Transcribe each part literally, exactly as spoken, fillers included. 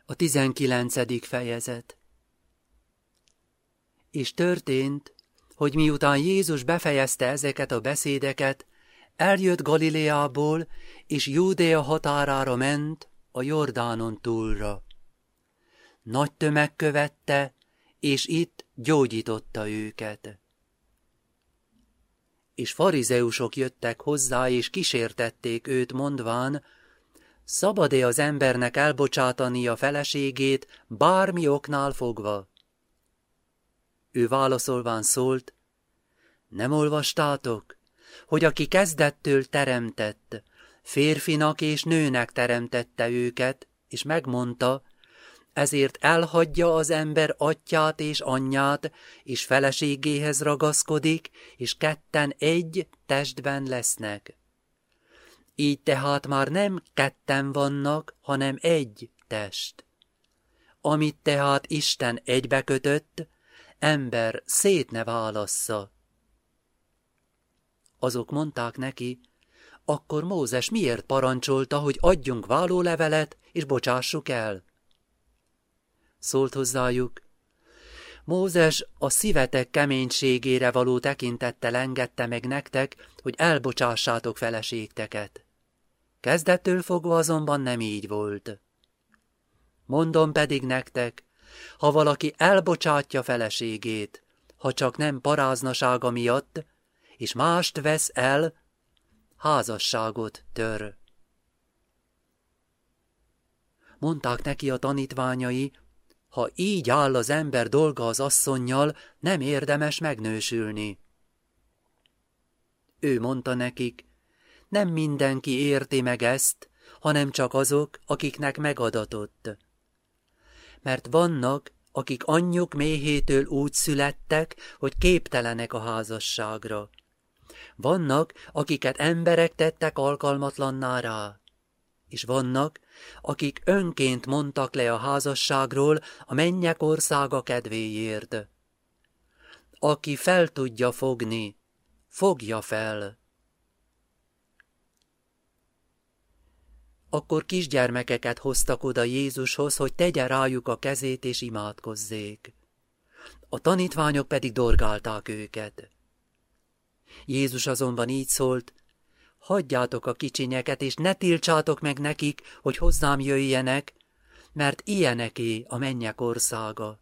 A tizenkilencedik fejezet. És történt, hogy miután Jézus befejezte ezeket a beszédeket, eljött Galileából, és Júdea határára ment, a Jordánon túlra. Nagy tömeg követte, és itt gyógyította őket. És farizeusok jöttek hozzá, és kísértették őt, mondván, szabad-e az embernek elbocsátani a feleségét bármi oknál fogva? Ő válaszolván szólt, nem olvastátok, hogy aki kezdettől teremtett, férfinak és nőnek teremtette őket, és megmondta, ezért elhagyja az ember atyját és anyját, és feleségéhez ragaszkodik, és ketten egy testben lesznek. Így tehát már nem ketten vannak, hanem egy test. Amit tehát Isten egybekötött, ember szét ne válassza. Azok mondták neki, akkor Mózes miért parancsolta, hogy adjunk vállólevelet, és bocsássuk el? Szólt hozzájuk, Mózes a szívetek keménységére való tekintettel engedte meg nektek, hogy elbocsássátok feleségteket. Kezdettől fogva azonban nem így volt. Mondom pedig nektek, ha valaki elbocsátja feleségét, ha csak nem paráznasága miatt, és mást vesz el, házasságot tör. Mondták neki a tanítványai, ha így áll az ember dolga az asszonnyal, nem érdemes megnősülni. Ő mondta nekik, nem mindenki érti meg ezt, hanem csak azok, akiknek megadatott. Mert vannak, akik anyjuk méhétől úgy születtek, hogy képtelenek a házasságra. Vannak, akiket emberek tettek alkalmatlanná rá. És vannak, akik önként mondtak le a házasságról a mennyek országa kedvéért. Aki fel tudja fogni, fogja fel. Akkor kisgyermekeket hoztak oda Jézushoz, hogy tegye rájuk a kezét és imádkozzék. A tanítványok pedig dorgálták őket. Jézus azonban így szólt, hagyjátok a kicsinyeket, és ne tiltsátok meg nekik, hogy hozzám jöjjenek, mert ilyeneké a mennyek országa.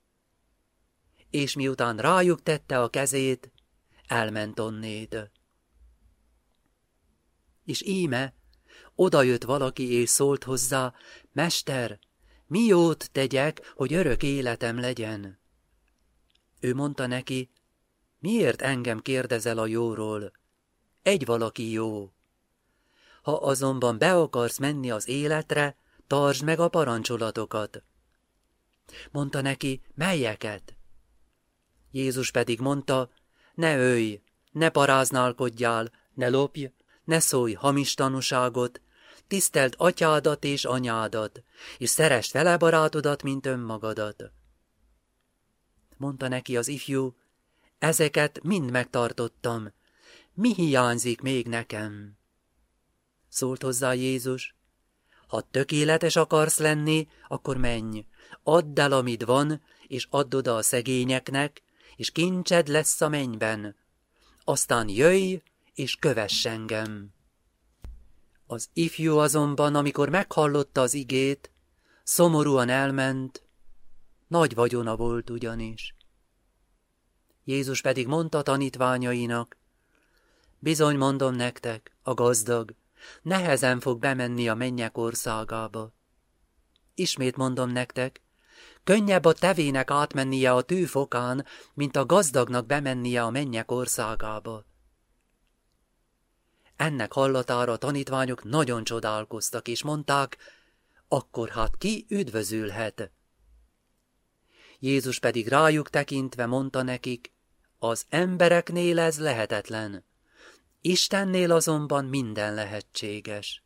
És miután rájuk tette a kezét, elment onnéd. És íme, odajött valaki és szólt hozzá, Mester, mi jót tegyek, hogy örök életem legyen? Ő mondta neki, miért engem kérdezel a jóról? Egy valaki jó. Ha azonban be akarsz menni az életre, tartsd meg a parancsolatokat. Mondta neki, melyeket? Jézus pedig mondta, ne ölj, ne paráználkodjál, ne lopj, ne szólj hamis tanúságot, tiszteld atyádat és anyádat, és szeresd vele barátodat, mint önmagadat. Mondta neki az ifjú, ezeket mind megtartottam, mi hiányzik még nekem? Szólt hozzá Jézus, ha tökéletes akarsz lenni, akkor menj, add el, amit van, és add oda a szegényeknek, és kincsed lesz a mennyben. Aztán jöjj, és kövess engem. Az ifjú azonban, amikor meghallotta az igét, szomorúan elment, nagy vagyona volt ugyanis. Jézus pedig mondta tanítványainak, bizony mondom nektek, a gazdag nehezen fog bemenni a mennyek országába. Ismét mondom nektek, könnyebb a tevének átmennie a tűfokán, mint a gazdagnak bemennie a mennyek országába. Ennek hallatára a tanítványok nagyon csodálkoztak, és mondták, akkor hát ki üdvözülhet? Jézus pedig rájuk tekintve mondta nekik, az embereknél ez lehetetlen, Istennél azonban minden lehetséges.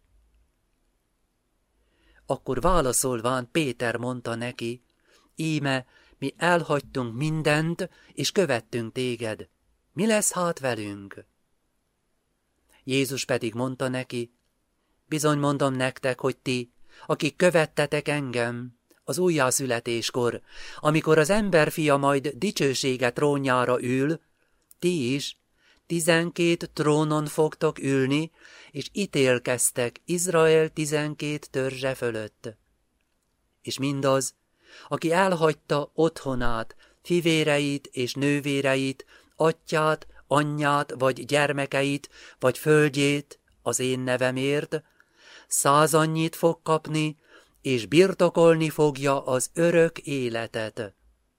Akkor válaszolván Péter mondta neki, íme, mi elhagytunk mindent, és követtünk téged. Mi lesz hát velünk? Jézus pedig mondta neki, bizony mondom nektek, hogy ti, akik követtetek engem, Az újjászületéskor, amikor az emberfia majd dicsősége trónjára ül, ti is tizenkét trónon fogtok ülni, és ítélkeztek Izrael tizenkét törzse fölött. És mindaz, aki elhagyta otthonát, fivéreit és nővéreit, atyját, anyját vagy gyermekeit, vagy földjét az én nevemért, százannyit fog kapni, és birtokolni fogja az örök életet.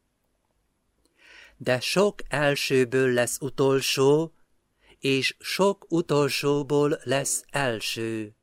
De sok elsőből lesz utolsó, és sok utolsóból lesz első.